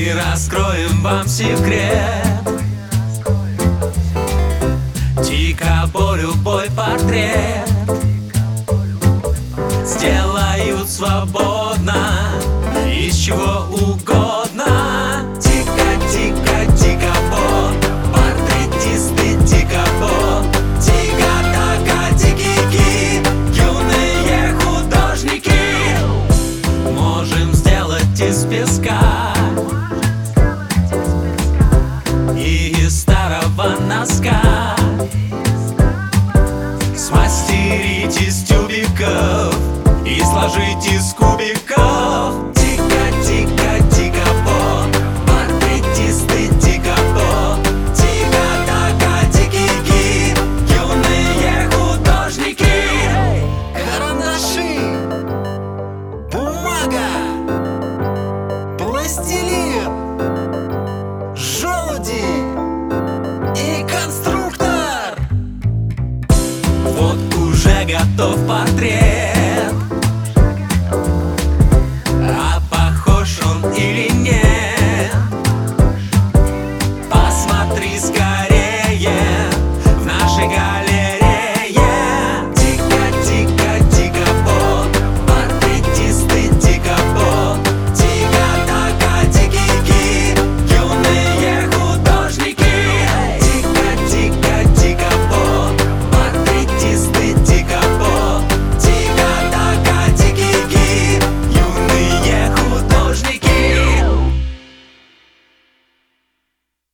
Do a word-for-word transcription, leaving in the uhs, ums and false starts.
Мы раскроем вам секрет. Тикабо любой портрет сделают свободно, из чего угодно. Тика-тика-тикабо, портретисты Тикабо. Тика-така-тики-ки, юные художники. Можем сделать из песка и из старого носка смастерить из тюбиков и сложить из кубиков. Тика-тика-тикабо, портретисты Тикабо. Тика-така-тики-ки, юные художники. Карандаши, бумага, пластилин, желуди и конструктор. Вот уже готов портрет.